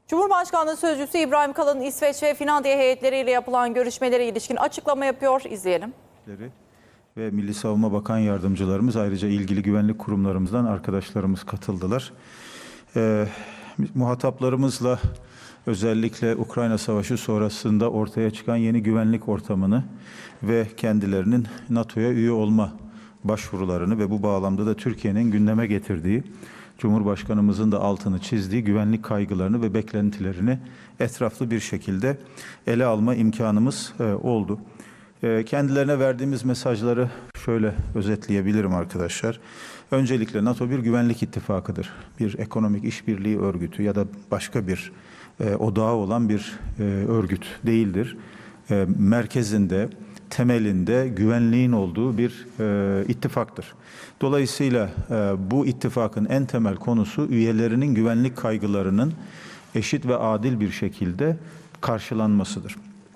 Cumhurbaşkanlığı Sözcüsü İbrahim Kalın, İsveç ve Finlandiya heyetleriyle yapılan görüşmelere ilişkin açıklama yapıyor. İzleyelim. Ve Milli Savunma Bakan Yardımcılarımız, ayrıca ilgili güvenlik kurumlarımızdan arkadaşlarımız katıldılar. Muhataplarımızla özellikle Ukrayna Savaşı sonrasında ortaya çıkan yeni güvenlik ortamını ve kendilerinin NATO'ya üye olma başvurularını ve bu bağlamda da Türkiye'nin gündeme getirdiği, Cumhurbaşkanımızın da altını çizdiği güvenlik kaygılarını ve beklentilerini etraflı bir şekilde ele alma imkanımız oldu. Kendilerine verdiğimiz mesajları şöyle özetleyebilirim arkadaşlar. Öncelikle NATO bir güvenlik ittifakıdır. Bir ekonomik işbirliği örgütü ya da başka bir odağı olan bir örgüt değildir. Merkezinde, temelinde güvenliğin olduğu bir ittifaktır. Dolayısıyla bu ittifakın en temel konusu üyelerinin güvenlik kaygılarının eşit ve adil bir şekilde karşılanmasıdır.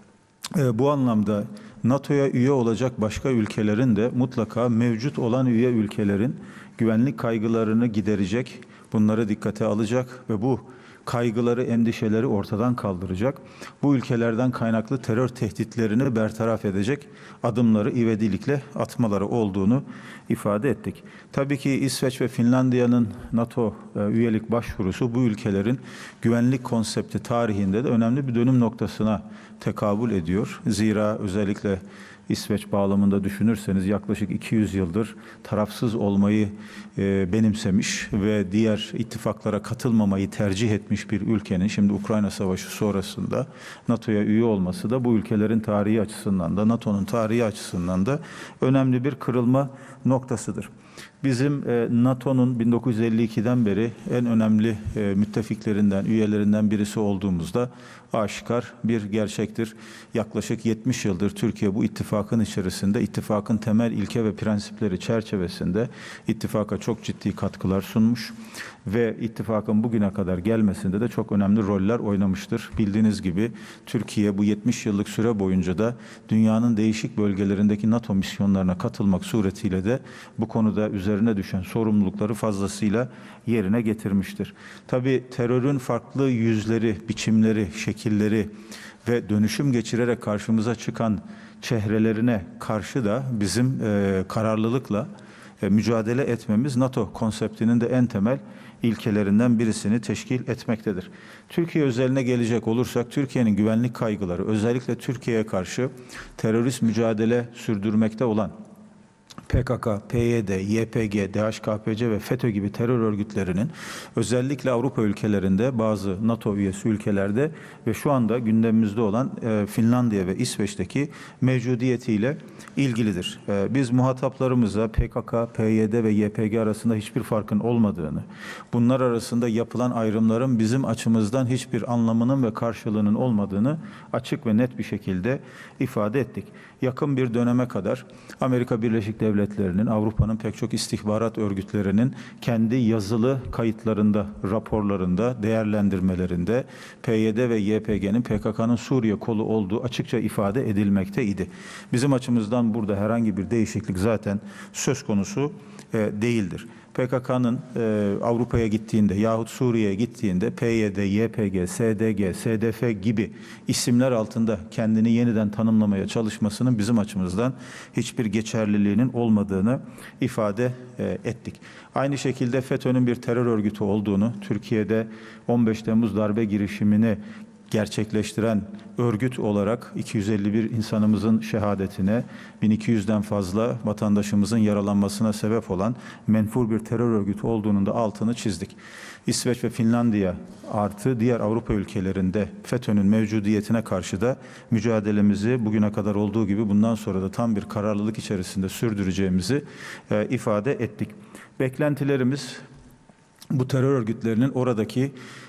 Bu anlamda NATO'ya üye olacak başka ülkelerin de mutlaka mevcut olan üye ülkelerin güvenlik kaygılarını giderecek, bunları dikkate alacak ve bu kaygıları, endişeleri ortadan kaldıracak, bu ülkelerden kaynaklı terör tehditlerini bertaraf edecek adımları ivedilikle atmaları olduğunu ifade ettik. Tabii ki İsveç ve Finlandiya'nın NATO üyelik başvurusu bu ülkelerin güvenlik konsepti tarihinde de önemli bir dönüm noktasına tekabül ediyor. Zira özellikle İsveç bağlamında düşünürseniz yaklaşık 200 yıldır tarafsız olmayı benimsemiş ve diğer ittifaklara katılmamayı tercih etmiş bir ülkenin şimdi Ukrayna Savaşı sonrasında NATO'ya üye olması da bu ülkelerin tarihi açısından da NATO'nun tarihi açısından da önemli bir kırılma noktasıdır. Bizim NATO'nun 1952'den beri en önemli müttefiklerinden, üyelerinden birisi olduğumuzda aşikar bir gerçektir. Yaklaşık 70 yıldır Türkiye bu ittifakın içerisinde, ittifakın temel ilke ve prensipleri çerçevesinde ittifaka çok ciddi katkılar sunmuş ve ittifakın bugüne kadar gelmesinde de çok önemli roller oynamıştır. Bildiğiniz gibi Türkiye bu 70 yıllık süre boyunca da dünyanın değişik bölgelerindeki NATO misyonlarına katılmak suretiyle de bu konuda üzerine düşen sorumlulukları fazlasıyla yerine getirmiştir. Tabii terörün farklı yüzleri, biçimleri, şekilleri ve dönüşüm geçirerek karşımıza çıkan çehrelerine karşı da bizim kararlılıkla mücadele etmemiz NATO konseptinin de en temel ilkelerinden birisini teşkil etmektedir. Türkiye özeline gelecek olursak, Türkiye'nin güvenlik kaygıları, özellikle Türkiye'ye karşı terörist mücadele sürdürmekte olan PKK, PYD, YPG, DHKPC ve FETÖ gibi terör örgütlerinin özellikle Avrupa ülkelerinde, bazı NATO üyesi ülkelerde ve şu anda gündemimizde olan Finlandiya ve İsveç'teki mevcudiyetiyle ilgilidir. Biz muhataplarımıza PKK, PYD ve YPG arasında hiçbir farkın olmadığını, bunlar arasında yapılan ayrımların bizim açımızdan hiçbir anlamının ve karşılığının olmadığını açık ve net bir şekilde ifade ettik. Yakın bir döneme kadar Amerika Birleşik Devletleri'nin, Avrupa'nın pek çok istihbarat örgütlerinin kendi yazılı kayıtlarında, raporlarında, değerlendirmelerinde PYD ve YPG'nin PKK'nın Suriye kolu olduğu açıkça ifade edilmekteydi. Bizim açımızdan burada herhangi bir değişiklik zaten söz konusu değildir. PKK'nın Avrupa'ya gittiğinde yahut Suriye'ye gittiğinde PYD, YPG, SDG, SDF gibi isimler altında kendini yeniden tanımlamaya çalışmasının bizim açımızdan hiçbir geçerliliğinin olmadığını ifade ettik. Aynı şekilde FETÖ'nün bir terör örgütü olduğunu, Türkiye'de 15 Temmuz darbe girişimini gerçekleştiren örgüt olarak 251 insanımızın şehadetine, 1200'den fazla vatandaşımızın yaralanmasına sebep olan menfur bir terör örgütü olduğunun da altını çizdik. İsveç ve Finlandiya artı diğer Avrupa ülkelerinde FETÖ'nün mevcudiyetine karşı da mücadelemizi bugüne kadar olduğu gibi bundan sonra da tam bir kararlılık içerisinde sürdüreceğimizi ifade ettik. Beklentilerimiz bu terör örgütlerinin oradaki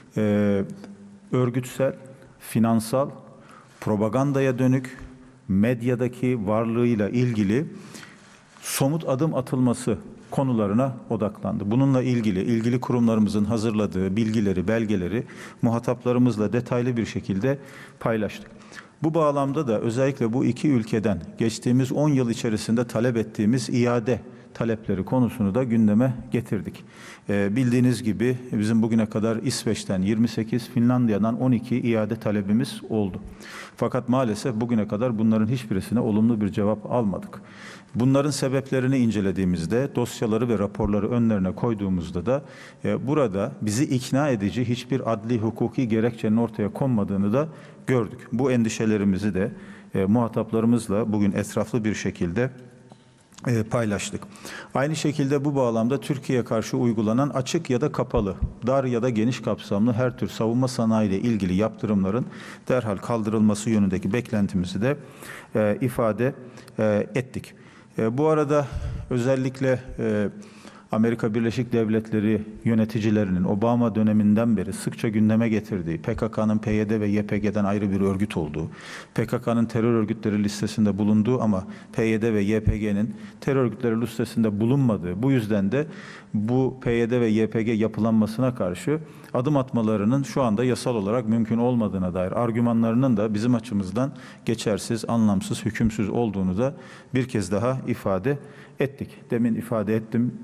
örgütsel, finansal, propagandaya dönük, medyadaki varlığıyla ilgili somut adım atılması konularına odaklandı. Bununla ilgili kurumlarımızın hazırladığı bilgileri, belgeleri muhataplarımızla detaylı bir şekilde paylaştık. Bu bağlamda da özellikle bu iki ülkeden geçtiğimiz 10 yıl içerisinde talep ettiğimiz iade talepleri konusunu da gündeme getirdik. Bildiğiniz gibi bizim bugüne kadar İsveç'ten 28, Finlandiya'dan 12 iade talebimiz oldu. Fakat maalesef bugüne kadar bunların hiçbirisine olumlu bir cevap almadık. Bunların sebeplerini incelediğimizde, dosyaları ve raporları önlerine koyduğumuzda da burada bizi ikna edici hiçbir adli hukuki gerekçenin ortaya konmadığını da gördük. Bu endişelerimizi de muhataplarımızla bugün etraflı bir şekilde paylaştık. Aynı şekilde bu bağlamda Türkiye'ye karşı uygulanan açık ya da kapalı, dar ya da geniş kapsamlı her tür savunma sanayi ile ilgili yaptırımların derhal kaldırılması yönündeki beklentimizi de ifade ettik. Bu arada özellikle Amerika Birleşik Devletleri yöneticilerinin Obama döneminden beri sıkça gündeme getirdiği PKK'nın PYD ve YPG'den ayrı bir örgüt olduğu, PKK'nın terör örgütleri listesinde bulunduğu ama PYD ve YPG'nin terör örgütleri listesinde bulunmadığı, bu yüzden de bu PYD ve YPG yapılanmasına karşı adım atmalarının şu anda yasal olarak mümkün olmadığına dair argümanlarının da bizim açımızdan geçersiz, anlamsız, hükümsüz olduğunu da bir kez daha ifade ettik. Demin ifade ettim.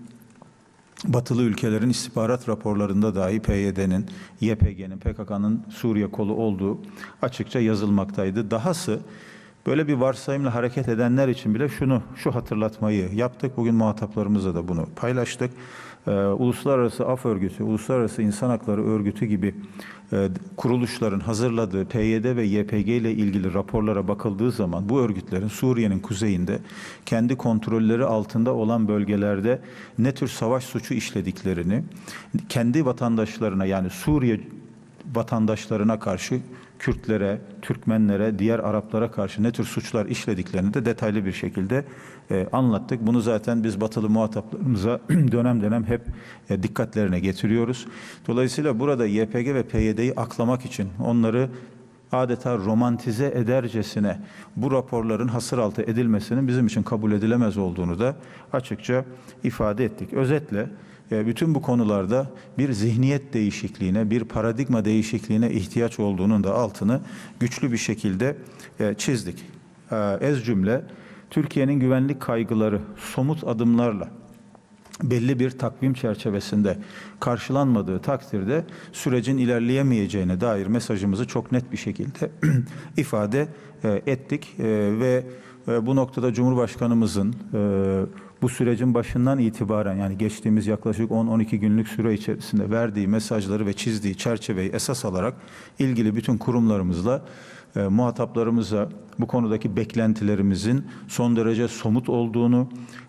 Batılı ülkelerin istihbarat raporlarında dahi PYD'nin, YPG'nin, PKK'nın Suriye kolu olduğu açıkça yazılmaktaydı. Dahası böyle bir varsayımla hareket edenler için bile şu hatırlatmayı yaptık. Bugün muhataplarımızla da bunu paylaştık. Uluslararası Af Örgütü, Uluslararası İnsan Hakları Örgütü gibi kuruluşların hazırladığı PYD ve YPG ile ilgili raporlara bakıldığı zaman bu örgütlerin Suriye'nin kuzeyinde kendi kontrolleri altında olan bölgelerde ne tür savaş suçu işlediklerini, kendi vatandaşlarına yani Suriye vatandaşlarına karşı Kürtlere, Türkmenlere, diğer Araplara karşı ne tür suçlar işlediklerini de detaylı bir şekilde anlattık. Bunu zaten biz batılı muhataplarımıza dönem dönem hep dikkatlerine getiriyoruz. Dolayısıyla burada YPG ve PYD'yi aklamak için onları adeta romantize edercesine bu raporların hasıraltı edilmesinin bizim için kabul edilemez olduğunu da açıkça ifade ettik. Özetle bütün bu konularda bir zihniyet değişikliğine, bir paradigma değişikliğine ihtiyaç olduğunun da altını güçlü bir şekilde çizdik. Ez cümle, Türkiye'nin güvenlik kaygıları somut adımlarla belli bir takvim çerçevesinde karşılanmadığı takdirde sürecin ilerleyemeyeceğine dair mesajımızı çok net bir şekilde ifade ettik ve bu noktada Cumhurbaşkanımızın bu sürecin başından itibaren yani geçtiğimiz yaklaşık 10-12 günlük süre içerisinde verdiği mesajları ve çizdiği çerçeveyi esas alarak ilgili bütün kurumlarımızla muhataplarımıza bu konudaki beklentilerimizin son derece somut olduğunu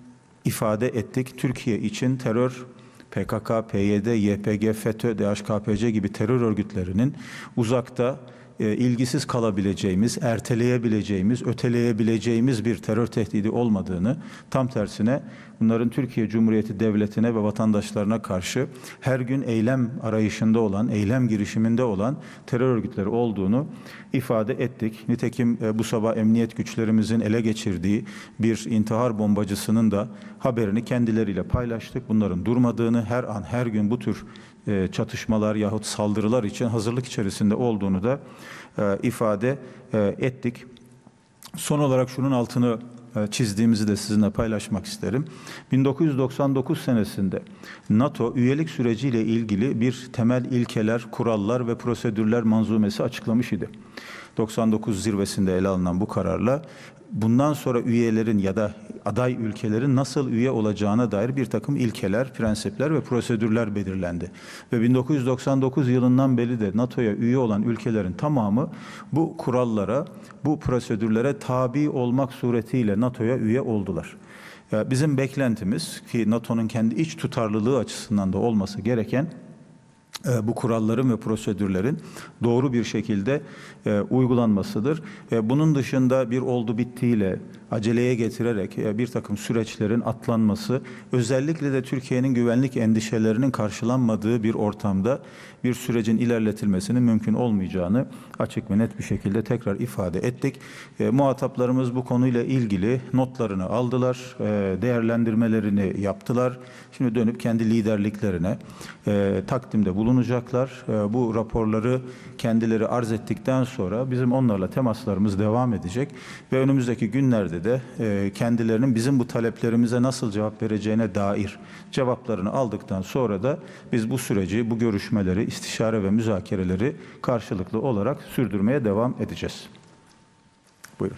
ifade ettik. Türkiye için terör, PKK, PYD, YPG, FETÖ, DHKPC gibi terör örgütlerinin uzakta ilgisiz kalabileceğimiz, erteleyebileceğimiz, öteleyebileceğimiz bir terör tehdidi olmadığını, tam tersine bunların Türkiye Cumhuriyeti Devleti'ne ve vatandaşlarına karşı her gün eylem arayışında olan, eylem girişiminde olan terör örgütleri olduğunu ifade ettik. Nitekim bu sabah emniyet güçlerimizin ele geçirdiği bir intihar bombacısının da haberini kendileriyle paylaştık. Bunların durmadığını, her an, her gün bu tür çatışmalar yahut saldırılar için hazırlık içerisinde olduğunu da ifade ettik. Son olarak şunun altını çizdiğimizi de sizinle paylaşmak isterim. 1999 senesinde NATO üyelik süreciyle ilgili bir temel ilkeler, kurallar ve prosedürler manzumesi açıklamış idi. 99 zirvesinde ele alınan bu kararla bundan sonra üyelerin ya da aday ülkelerin nasıl üye olacağına dair bir takım ilkeler, prensipler ve prosedürler belirlendi. Ve 1999 yılından beri de NATO'ya üye olan ülkelerin tamamı bu kurallara, bu prosedürlere tabi olmak suretiyle NATO'ya üye oldular. Bizim beklentimiz ki NATO'nun kendi iç tutarlılığı açısından da olması gereken bu kuralların ve prosedürlerin doğru bir şekilde uygulanmasıdır. Bunun dışında bir oldu bittiyle aceleye getirerek bir takım süreçlerin atlanması, özellikle de Türkiye'nin güvenlik endişelerinin karşılanmadığı bir ortamda bir sürecin ilerletilmesinin mümkün olmayacağını açık ve net bir şekilde tekrar ifade ettik. Muhataplarımız bu konuyla ilgili notlarını aldılar, değerlendirmelerini yaptılar. Şimdi dönüp kendi liderliklerine takdimde bulunacaklar. Bu raporları kendileri arz ettikten sonra bizim onlarla temaslarımız devam edecek ve önümüzdeki günlerde günlerde kendilerinin bizim bu taleplerimize nasıl cevap vereceğine dair cevaplarını aldıktan sonra da biz bu süreci, bu görüşmeleri, istişare ve müzakereleri karşılıklı olarak sürdürmeye devam edeceğiz. Buyurun.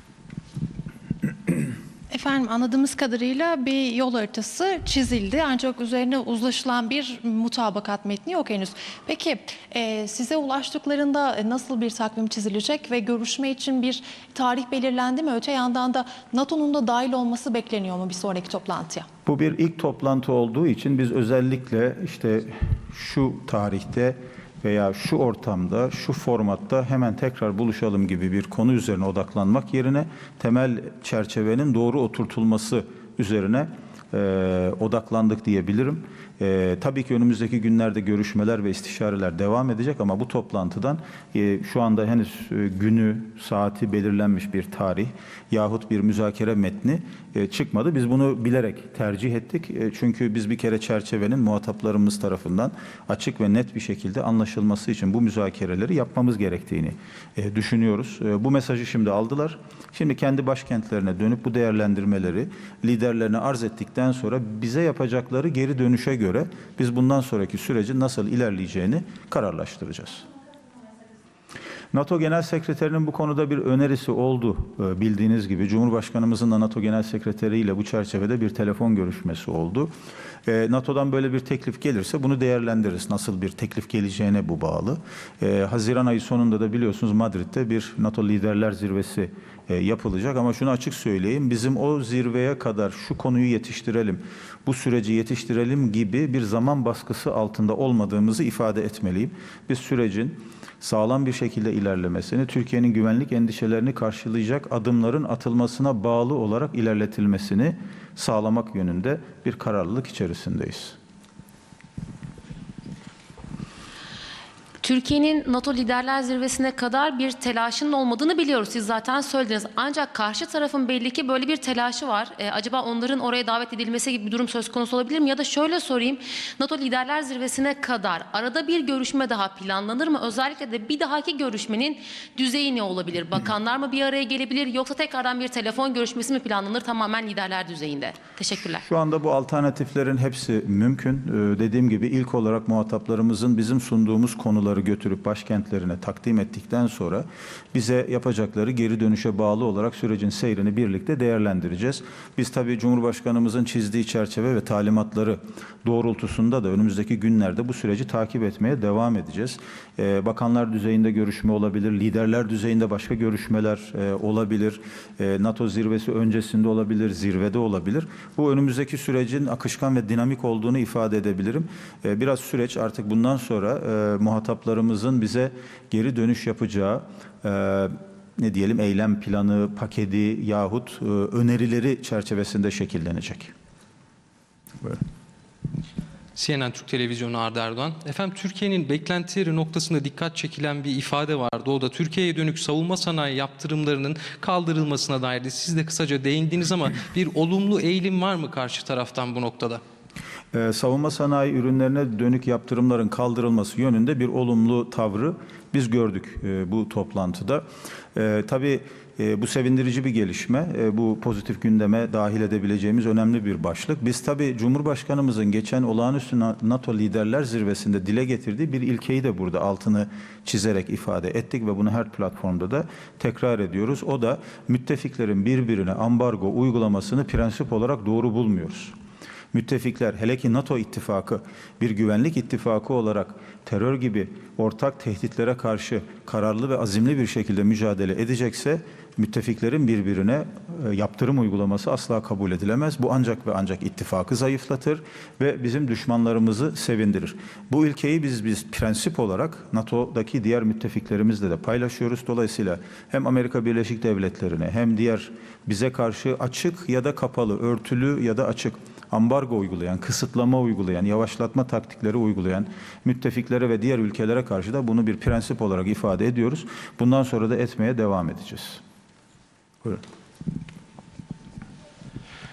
Efendim, anladığımız kadarıyla bir yol haritası çizildi ancak üzerine uzlaşılan bir mutabakat metni yok henüz. Peki size ulaştıklarında nasıl bir takvim çizilecek ve görüşme için bir tarih belirlendi mi? Öte yandan da NATO'nun da dahil olması bekleniyor mu bir sonraki toplantıya? Bu bir ilk toplantı olduğu için biz özellikle işte şu tarihte veya şu ortamda, şu formatta hemen tekrar buluşalım gibi bir konu üzerine odaklanmak yerine temel çerçevenin doğru oturtulması üzerine odaklandık diyebilirim. Tabii ki önümüzdeki günlerde görüşmeler ve istişareler devam edecek ama bu toplantıdan şu anda henüz günü, saati belirlenmiş bir tarih yahut bir müzakere metni çıkmadı. Biz bunu bilerek tercih ettik. Çünkü biz bir kere çerçevenin muhataplarımız tarafından açık ve net bir şekilde anlaşılması için bu müzakereleri yapmamız gerektiğini düşünüyoruz. Bu mesajı şimdi aldılar. Şimdi kendi başkentlerine dönüp bu değerlendirmeleri liderlerine arz ettikten sonra bize yapacakları geri dönüşe göre biz bundan sonraki sürecin nasıl ilerleyeceğini kararlaştıracağız. NATO Genel Sekreterinin bu konuda bir önerisi oldu bildiğiniz gibi. Cumhurbaşkanımızın da NATO Genel Sekreteri ile bu çerçevede bir telefon görüşmesi oldu. NATO'dan böyle bir teklif gelirse bunu değerlendiririz. Nasıl bir teklif geleceğine bu bağlı. Haziran ayı sonunda da biliyorsunuz Madrid'de bir NATO Liderler Zirvesi yapılacak ama şunu açık söyleyeyim, bizim o zirveye kadar şu konuyu yetiştirelim, bu süreci yetiştirelim gibi bir zaman baskısı altında olmadığımızı ifade etmeliyim. Biz sürecin sağlam bir şekilde ilerlemesini, Türkiye'nin güvenlik endişelerini karşılayacak adımların atılmasına bağlı olarak ilerletilmesini sağlamak yönünde bir kararlılık içerisindeyiz. Türkiye'nin NATO Liderler Zirvesi'ne kadar bir telaşının olmadığını biliyoruz. Siz zaten söylediniz. Ancak karşı tarafın belli ki böyle bir telaşı var. Acaba onların oraya davet edilmesi gibi bir durum söz konusu olabilir mi? Ya da şöyle sorayım. NATO Liderler Zirvesi'ne kadar arada bir görüşme daha planlanır mı? Özellikle de bir dahaki görüşmenin düzeyi ne olabilir? Bakanlar mı bir araya gelebilir? Yoksa tekrardan bir telefon görüşmesi mi planlanır tamamen liderler düzeyinde? Teşekkürler. Şu anda bu alternatiflerin hepsi mümkün. Dediğim gibi ilk olarak muhataplarımızın bizim sunduğumuz konuları götürüp başkentlerine takdim ettikten sonra bize yapacakları geri dönüşe bağlı olarak sürecin seyrini birlikte değerlendireceğiz. Biz tabii Cumhurbaşkanımızın çizdiği çerçeve ve talimatları doğrultusunda da önümüzdeki günlerde bu süreci takip etmeye devam edeceğiz. Bakanlar düzeyinde görüşme olabilir, liderler düzeyinde başka görüşmeler olabilir, NATO zirvesi öncesinde olabilir, zirvede olabilir. Bu önümüzdeki sürecin akışkan ve dinamik olduğunu ifade edebilirim. Biraz süreç artık bundan sonra muhataplarımızın bize geri dönüş yapacağı ne diyelim eylem planı, paketi yahut önerileri çerçevesinde şekillenecek. Buyurun. CNN Türk Televizyonu Arda Erdoğan. Efendim, Türkiye'nin beklentileri noktasında dikkat çekilen bir ifade vardı. O da Türkiye'ye dönük savunma sanayi yaptırımlarının kaldırılmasına dairdi. Siz de kısaca değindiniz ama bir olumlu eğilim var mı karşı taraftan bu noktada? Savunma sanayi ürünlerine dönük yaptırımların kaldırılması yönünde bir olumlu tavrı biz gördük bu toplantıda. Tabii bu sevindirici bir gelişme, bu pozitif gündeme dahil edebileceğimiz önemli bir başlık. Biz tabii Cumhurbaşkanımızın geçen olağanüstü NATO Liderler Zirvesi'nde dile getirdiği bir ilkeyi de burada altını çizerek ifade ettik ve bunu her platformda da tekrar ediyoruz. O da müttefiklerin birbirine ambargo uygulamasını prensip olarak doğru bulmuyoruz. Müttefikler, hele ki NATO ittifakı bir güvenlik ittifakı olarak terör gibi ortak tehditlere karşı kararlı ve azimli bir şekilde mücadele edecekse müttefiklerin birbirine yaptırım uygulaması asla kabul edilemez. Bu ancak ve ancak ittifakı zayıflatır ve bizim düşmanlarımızı sevindirir. Bu ilkeyi biz prensip olarak NATO'daki diğer müttefiklerimizle de paylaşıyoruz. Dolayısıyla hem Amerika Birleşik Devletleri'ne hem diğer bize karşı açık ya da kapalı, örtülü ya da açık ambargo uygulayan, kısıtlama uygulayan, yavaşlatma taktikleri uygulayan müttefiklere ve diğer ülkelere karşı da bunu bir prensip olarak ifade ediyoruz. Bundan sonra da etmeye devam edeceğiz. Buyurun.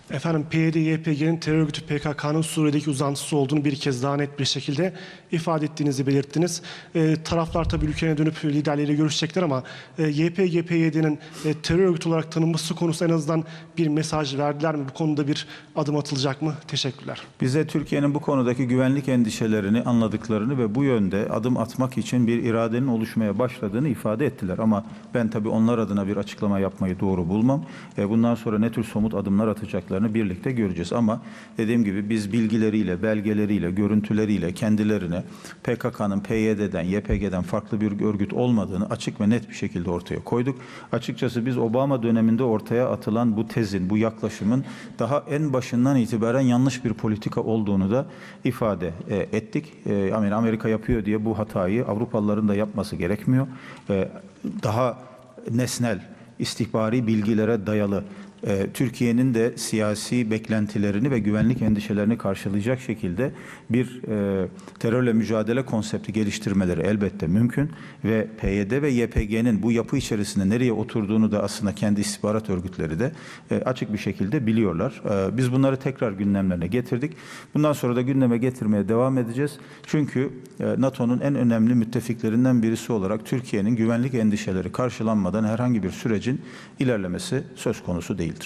Efendim PYD-YPG'nin terör örgütü PKK'nın Suriye'deki uzantısı olduğunu bir kez daha net bir şekilde ifade ettiğinizi belirttiniz. Taraflar tabii ülkelerine dönüp liderleriyle görüşecekler ama YPG-PYD'nin terör örgütü olarak tanınması konusunda en azından bir mesaj verdiler mi? Bu konuda bir adım atılacak mı? Teşekkürler. Bize Türkiye'nin bu konudaki güvenlik endişelerini anladıklarını ve bu yönde adım atmak için bir iradenin oluşmaya başladığını ifade ettiler. Ama ben tabii onlar adına bir açıklama yapmayı doğru bulmam. Bundan sonra ne tür somut adımlar atacaklarını birlikte göreceğiz. Ama dediğim gibi biz bilgileriyle, belgeleriyle, görüntüleriyle kendilerine PKK'nın PYD'den, YPG'den farklı bir örgüt olmadığını açık ve net bir şekilde ortaya koyduk. Açıkçası biz Obama döneminde ortaya atılan bu tezin, bu yaklaşımın daha en başından itibaren yanlış bir politika olduğunu da ifade ettik. Amerika yapıyor diye bu hatayı Avrupalıların da yapması gerekmiyor. Daha nesnel, istihbari bilgilere dayalı Türkiye'nin de siyasi beklentilerini ve güvenlik endişelerini karşılayacak şekilde bir terörle mücadele konsepti geliştirmeleri elbette mümkün ve PYD ve YPG'nin bu yapı içerisinde nereye oturduğunu da aslında kendi istihbarat örgütleri de açık bir şekilde biliyorlar. Biz bunları tekrar gündemlerine getirdik. Bundan sonra da gündeme getirmeye devam edeceğiz. Çünkü NATO'nun en önemli müttefiklerinden birisi olarak Türkiye'nin güvenlik endişeleri karşılanmadan herhangi bir sürecin ilerlemesi söz konusu değildir.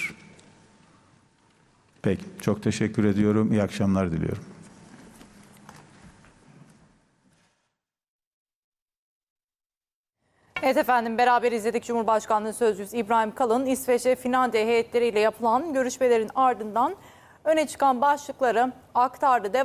Peki, çok teşekkür ediyorum. İyi akşamlar diliyorum. Evet efendim, beraber izledik. Cumhurbaşkanlığı Sözcüsü İbrahim Kalın, İsveç ve Finlandiya heyetleriyle yapılan görüşmelerin ardından öne çıkan başlıkları aktardı.